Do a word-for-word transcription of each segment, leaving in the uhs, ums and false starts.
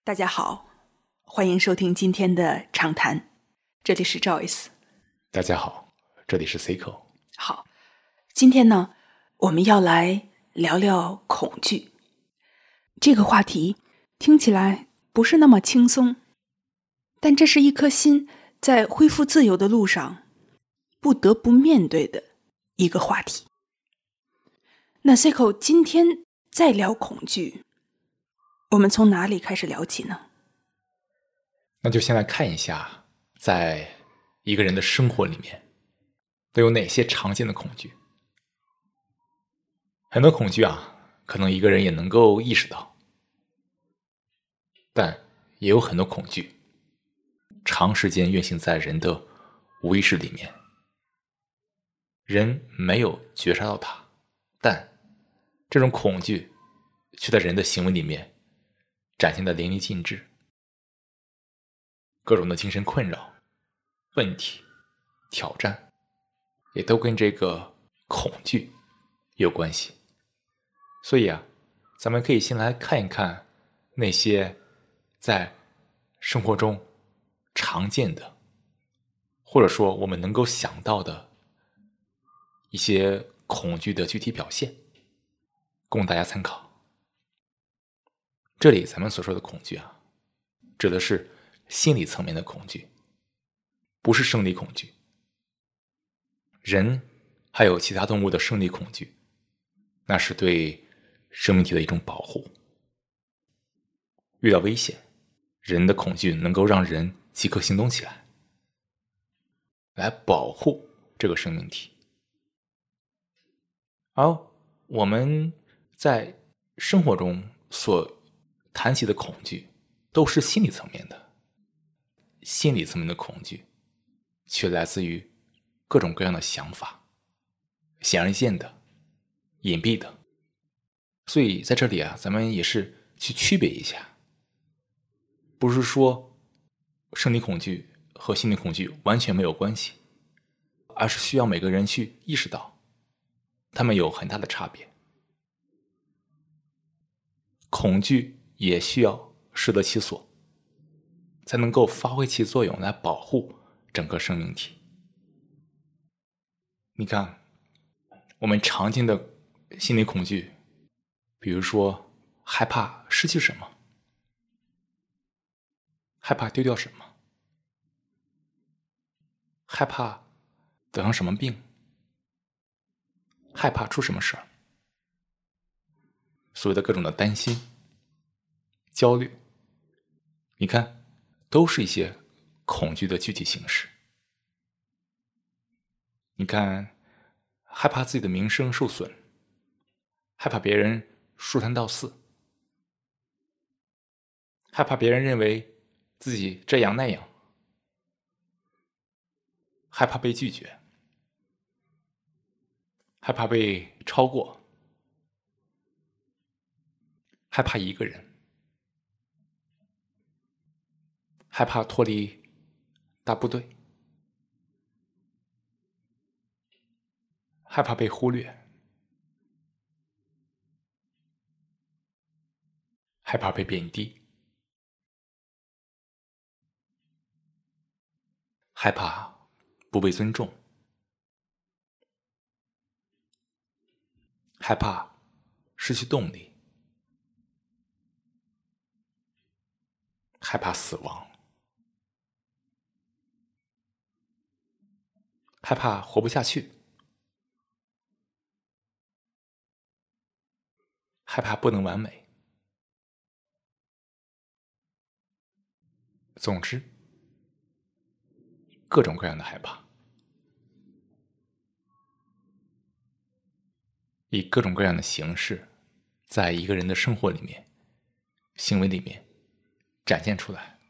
大家好，欢迎收听今天的畅谈，这里是 Joyce。 大家好，这里是 Seiko。 好，今天呢，我们要来聊聊恐惧。这个话题听起来不是那么轻松，但这是一颗心在恢复自由的路上不得不面对的一个话题。那 Seiko 今天再聊恐惧，我们从哪里开始聊起呢？ 那就先来看一下，在一个人的生活里面都有哪些常见的恐惧。很多恐惧啊，可能一个人也能够意识到，但也有很多恐惧长时间运行在人的无意识里面，人没有觉察到它，但这种恐惧却在人的行为里面展现得淋漓尽致。各种的精神困扰、问题、挑战，也都跟这个恐惧有关系。所以啊，咱们可以先来看一看那些在生活中常见的，或者说我们能够想到的一些恐惧的具体表现，供大家参考。这里咱们所说的恐惧啊，指的是心理层面的恐惧，不是生理恐惧。人还有其他动物的生理恐惧，那是对生命体的一种保护。遇到危险，人的恐惧能够让人即刻行动起来，来保护这个生命体。而我们在生活中所谈起的恐惧，都是心理层面的。心理层面的恐惧却来自于各种各样的想法，显而易见的、隐蔽的。所以在这里啊，咱们也是去区别一下，不是说生理恐惧和心理恐惧完全没有关系，而是需要每个人去意识到他们有很大的差别。恐惧也需要适得其所，才能够发挥其作用来保护整个生命体。你看，我们常见的心理恐惧，比如说害怕失去什么，害怕丢掉什么，害怕得上什么病，害怕出什么事儿，所谓的各种的担心、焦虑，你看，都是一些恐惧的具体形式。你看，害怕自己的名声受损，害怕别人说三道四，害怕别人认为自己这样那样，害怕被拒绝，害怕被超过，害怕一个人，害怕脱离大部队，害怕被忽略，害怕被贬低，害怕不被尊重，害怕失去动力，害怕死亡，害怕活不下去，害怕不能完美。总之，各种各样的害怕，以各种各样的形式，在一个人的生活里面、行为里面展现出来，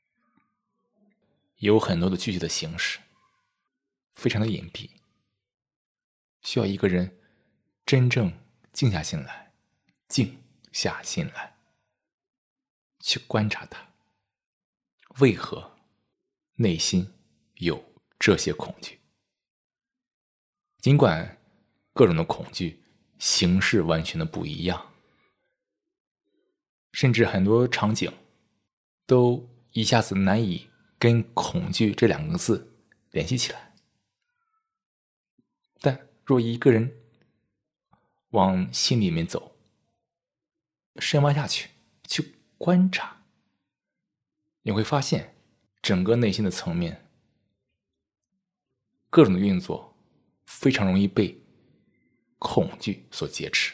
有很多的具体的形式，非常的隐蔽，需要一个人真正静下心来，静下心来，去观察它，为何内心有这些恐惧。尽管各种的恐惧形式完全的不一样，甚至很多场景都一下子难以跟恐惧这两个字联系起来。但若一个人往心里面走，深挖下去，去观察，你会发现整个内心的层面，各种的运作非常容易被恐惧所劫持。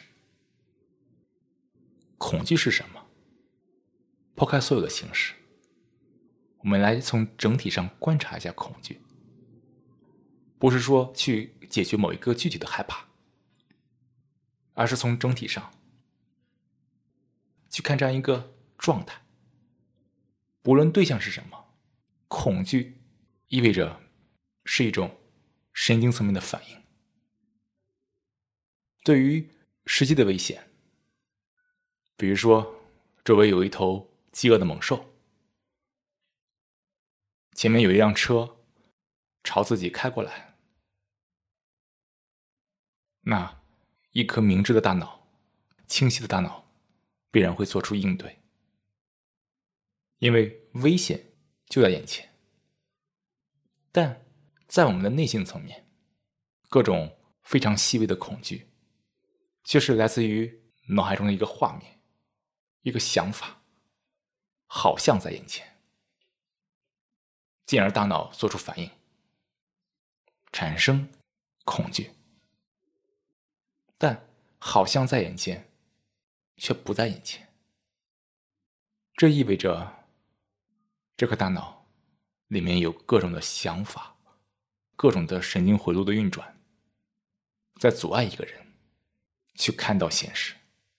恐惧是什么？抛开所有的形式，我们来从整体上观察一下恐惧。不是说去解决某一个具体的害怕，而是从整体上去看这样一个状态。不论对象是什么，恐惧意味着是一种神经层面的反应。对于实际的危险，比如说周围有一头饥饿的猛兽，前面有一辆车朝自己开过来，那一颗明智的大脑，清晰的大脑必然会做出应对，因为危险就在眼前。但在我们的内心层面，各种非常细微的恐惧却是来自于脑海中的一个画面，一个想法，好像在眼前，进而大脑做出反应，产生恐惧。但好像在眼前，却不在眼前。这意味着这颗大脑里面有各种的想法，各种的神经回路的运转，在阻碍一个人去看到现实。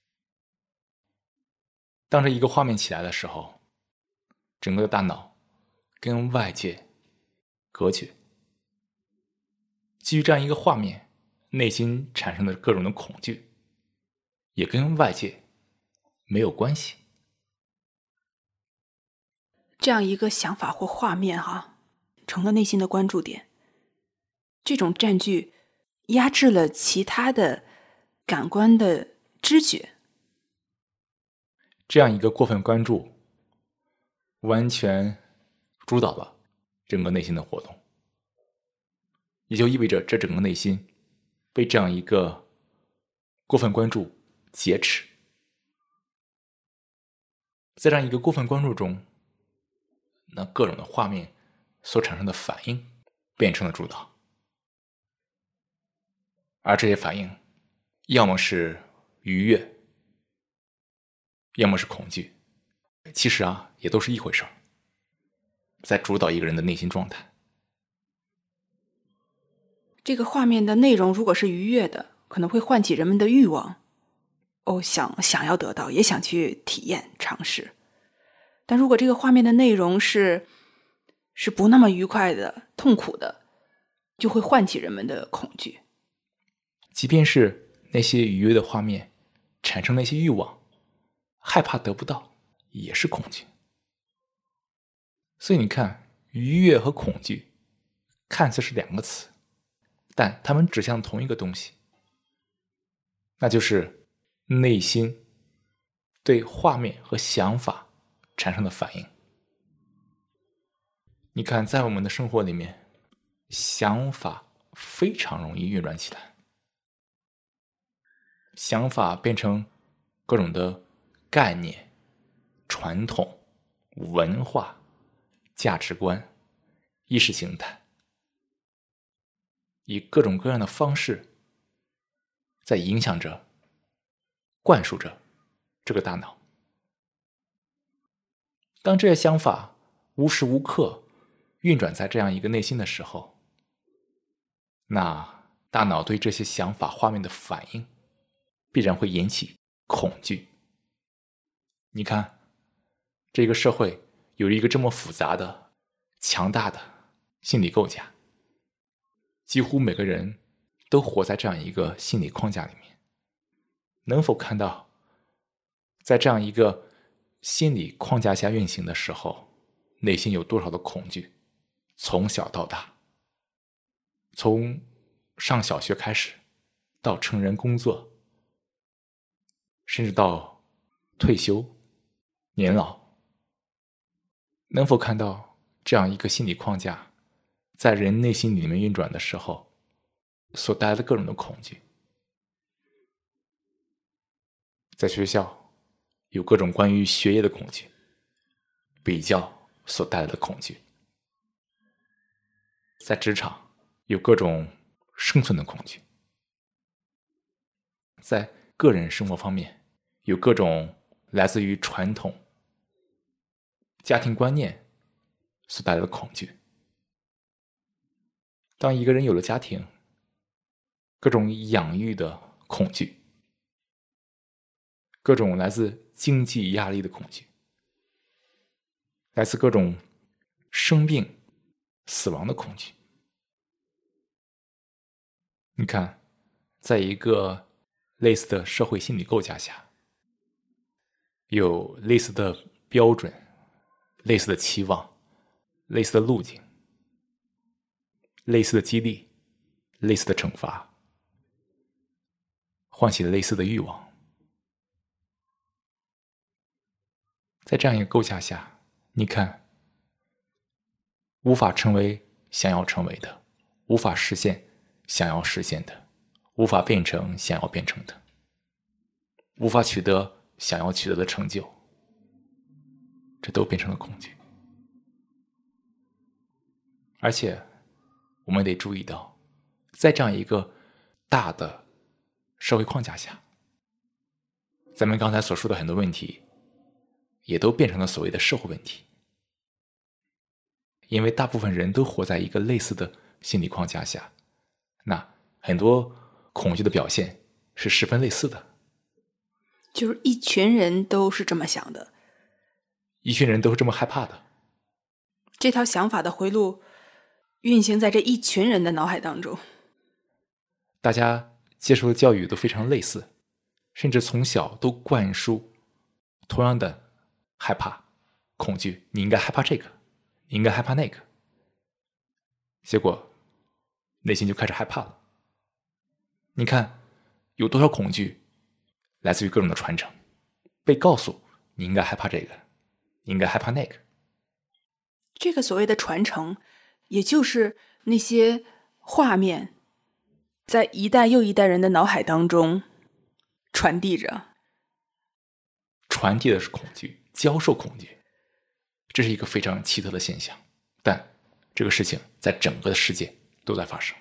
当这一个画面起来的时候，整个的大脑跟外界隔绝，基于这样一个画面，内心产生的各种的恐惧也跟外界没有关系。 这样一个想法或画面哈，成了内心的关注点，这种占据压制了其他的感官的知觉。 这样一个过分关注完全主导了整个内心的活动，也就意味着这整个内心被这样一个过分关注劫持。在这样一个过分关注中，那各种的画面所产生的反应变成了主导，而这些反应要么是愉悦，要么是恐惧，其实啊也都是一回事儿，在主导一个人的内心状态。 这个画面的内容如果是愉悦的，可能会唤起人们的欲望，哦，想想要得到，也想去体验尝试。但如果这个画面的内容是是不那么愉快的、痛苦的，就会唤起人们的恐惧。 即便是那些愉悦的画面产生那些欲望，害怕得不到，也是恐惧。所以你看，愉悦和恐惧看似是两个词，但它们指向同一个东西，那就是内心对画面和想法产生的反应。你看，在我们的生活里面，想法非常容易运转起来，想法变成各种的概念、传统、文化、价值观、意识形态，以各种各样的方式在影响着、灌输着这个大脑。当这些想法无时无刻运转在这样一个内心的时候，那大脑对这些想法画面的反应必然会引起恐惧。你看，这个社会有一个这么复杂的、强大的心理构架，几乎每个人都活在这样一个心理框架里面。能否看到，在这样一个心理框架下运行的时候，内心有多少的恐惧？从小到大，从上小学开始，到成人工作，甚至到退休、年老， 能否看到这样一个心理框架在人内心里面运转的时候所带来的各种的恐惧？在学校有各种关于学业的恐惧，比较所带来的恐惧；在职场有各种生存的恐惧；在个人生活方面有各种来自于传统家庭观念所带来的恐惧。当一个人有了家庭，各种养育的恐惧，各种来自经济压力的恐惧，来自各种生病死亡的恐惧。你看，在一个类似的社会心理构架下，有类似的标准，类似的期望，类似的路径，类似的激励，类似的惩罚，唤起了类似的欲望。在这样一个构架下，你看，无法成为想要成为的，无法实现想要实现的，无法变成想要变成的，无法取得想要取得的成就，这都变成了恐惧。而且我们得注意到，在这样一个大的社会框架下，咱们刚才所说的很多问题也都变成了所谓的社会问题。因为大部分人都活在一个类似的心理框架下，那很多恐惧的表现是十分类似的。 就是一群人都是这么想的， 一群人都是这么害怕的。 这套想法的回路运行在这一群人的脑海当中。 大家接受的教育都非常类似，甚至从小都灌输同样的害怕、恐惧，你应该害怕这个，你应该害怕那个。结果内心就开始害怕了。你看有多少恐惧来自于各种的传承，被告诉你应该害怕这个，你应该害怕那个。 这个所谓的传承，也就是那些画面在一代又一代人的脑海当中传递着。 传递的是恐惧，教授恐惧，这是一个非常奇特的现象，但这个事情在整个的世界都在发生。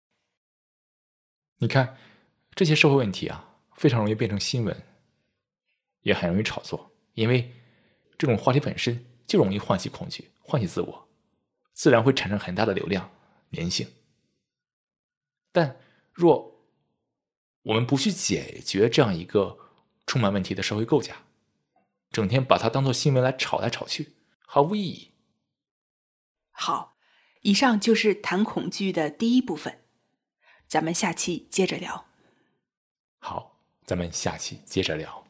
你看这些社会问题啊，非常容易变成新闻，也很容易炒作，因为这种话题本身就容易唤起恐惧，唤起自我，自然会产生很大的流量粘性。但若我们不去解决这样一个充满问题的社会构架，整天把它当作新闻来炒来炒去，毫无意义。 好，以上就是谈恐惧的第一部分，咱们下期接着聊。 好，咱们下期接着聊。